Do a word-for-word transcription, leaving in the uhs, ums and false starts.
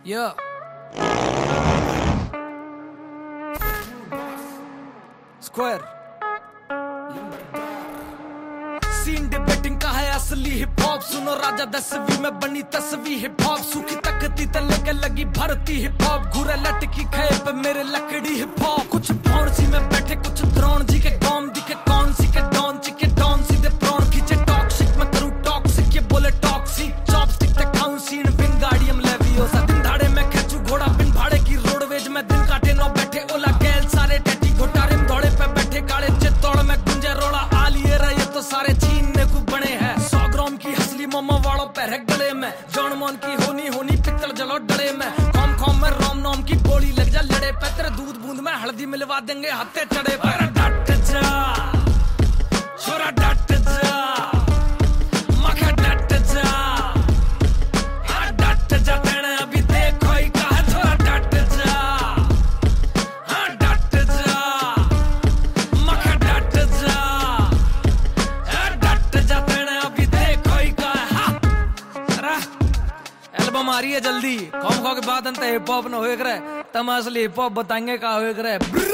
Yeah. Square. Scene debating का है असली हिप हॉप। सुनो राजा दसवीं में बनी तस्वीर हिप हॉप। सूखी तकती तले के लगी भरती हिप हॉप। घूरे लटकी खाए पे मेरे लकड़ी हिप हॉप। कुछ फांसी में बैठे कुछ द्रोण जी के गॉम दिखे कौन सी के डॉन सी के डॉन सीधे प्रॉन खींचे टॉक्सिक मैं करूँ टॉक्सिक ये बोले टॉक्सिक चॉपस्टिक तक खाऊं सीन बिन गाड़ियम लेवियोसा। दिन धाड़े में खेचू घोड़ा बिन भाड़े की रोडवेज में दिन काटे नौ बैठे ओला गैल सारे टैटी घोटारे में दौड़े पे बैठे काले चित्तौड़ में गुंजे रोड़ा आ लिए रहे तो सारे छीनने को बने हैं। सौ ग्राम की हसली मोमो वालों पैर गले में जॉन मॉन की होनी होनी पित्तल जलो डरे में कॉम कॉम में रोम नोम की गोली लग जा लड़े पे तेरे दूध बूंद में हल्दी मिलवा देंगे हत्ते चढ़े पर डट जा छोरा डट जा मखा डट जा हाँ डट जा तेने अभी देखो ही कहा छोरा डट जा हाँ डट जा मखा डट जा हाँ डट जा तेने अभी देखो ही कहा हाँ एल्बम आ रही है जल्दी कॉम खो के बाद अंत हिप हॉप न होए करे तम असली हिप हॉप बताएंगे का होए करे।